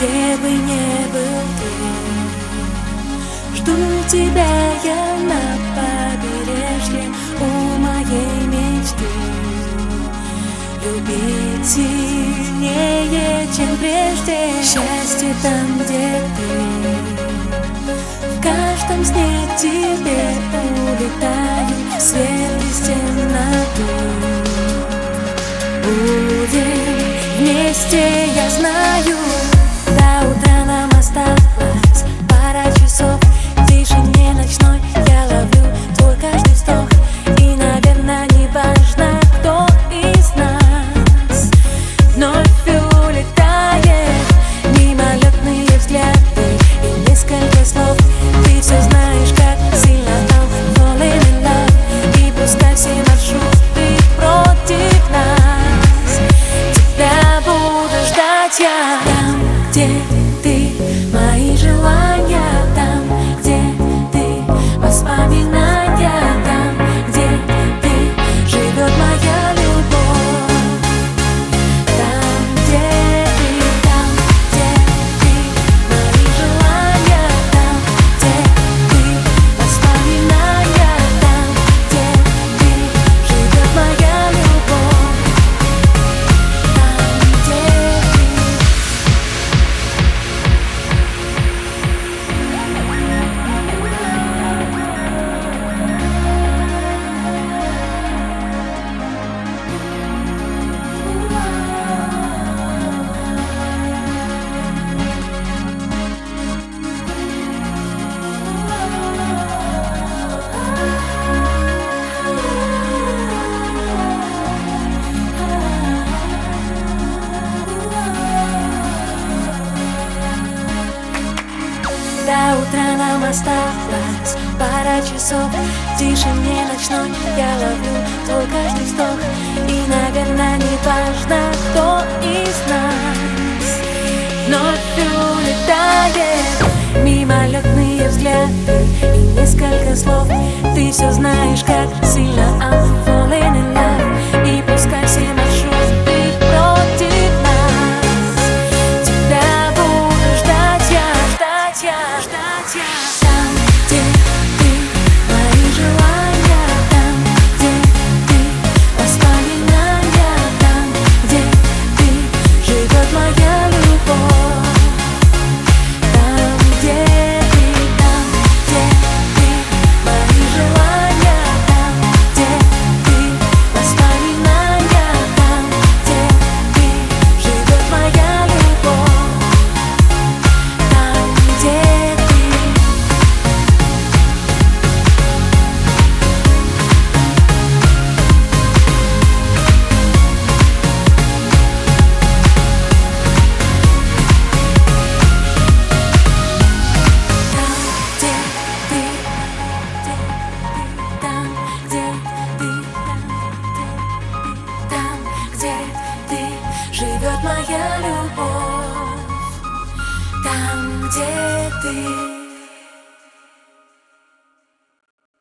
где бы не был ты. Жду тебя я на побережье у моей мечты. Любить сильнее, чем прежде. Счастье там, где ты. В каждом сне к тебе улетаю, свет из темноты. Будем вместе, я знаю. До утра нам осталось пара часов. В тишине ночной я ловлю твой каждый вздох. И, наверное, не важно, кто из нас вновь улетает. Мимолетные взгляды и несколько слов. Ты все знаешь, как сильно I'm falling in love. И пускай все маршруты против нас, тебя буду ждать я. Там, где ты, мои желания. Там, где ты, воспоминания. Там, где ты, живет моя любовь. Там, где ты, мои желания. Там, где ты, воспоминания. Там, где ты, живет моя любовь. Там, где ты. До утра нам осталось пара часов. В тишине ночной я ловлю твой каждый вздох. И, наверное, не важно, кто из нас вновь улетает. Мимолетные взгляды и несколько слов. Ты все знаешь, как сильно I'm falling in love. И пускай все маршруты против нас, тебя буду ждать я. Там, где ты, мои желания. Там, где ты, воспоминания. Там, где ты, живет моя любовь. Там, где ты, мои желания. Там, где ты, воспоминания. Там, где ты, живет моя любовь. Там, где живет моя любовь. Там, где ты.